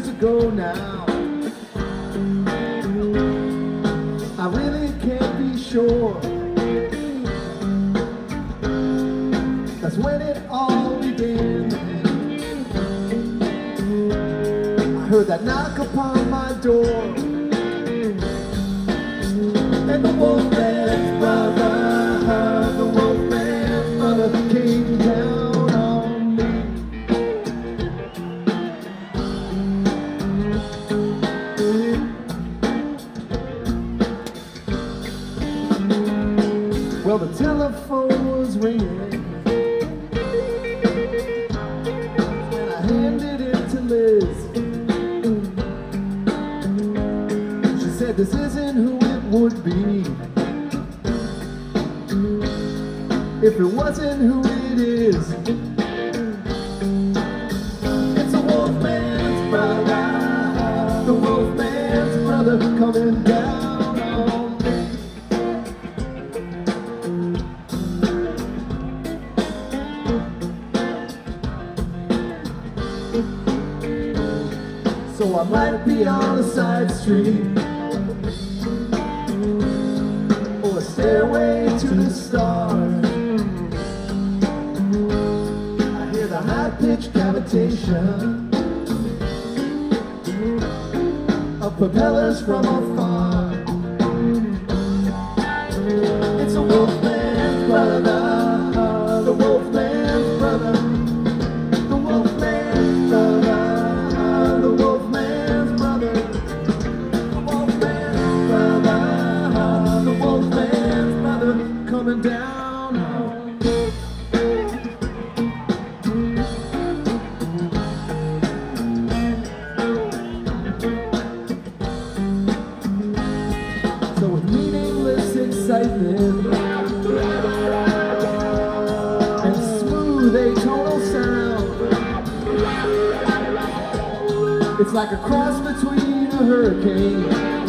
years ago now. I really can't be sure. That's when it all began. I heard that knock upon my door, and the Wolfman's brother came down on me. Well, the telephone was ringing, and I handed it to Liz. She said, this isn't who it would be if it wasn't who it is. It's the Wolfman's brother, the Wolfman's brother coming down on me. So I might be on a side street or a stairway to the stars. I hear the high-pitched cavitation of propellers from afar. It's a Wolfman's brother, the Wolfman's brother, the Wolfman's brother, the Wolfman's brother, the Wolfman's brother, the Wolfman's brother coming down on me. So with meaningless excitement and smooth atonal sound, it's like a cross between a hurricane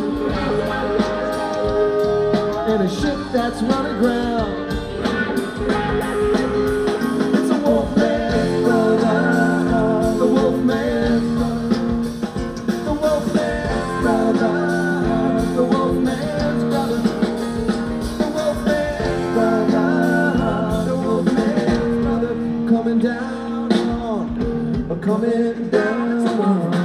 and a ship that's run aground. It's a Wolfman's brother, the Wolfman's brother, the Wolfman's brother, the Wolfman's brother, the Wolfman's brother, the Wolfman's brother coming down on, coming down on.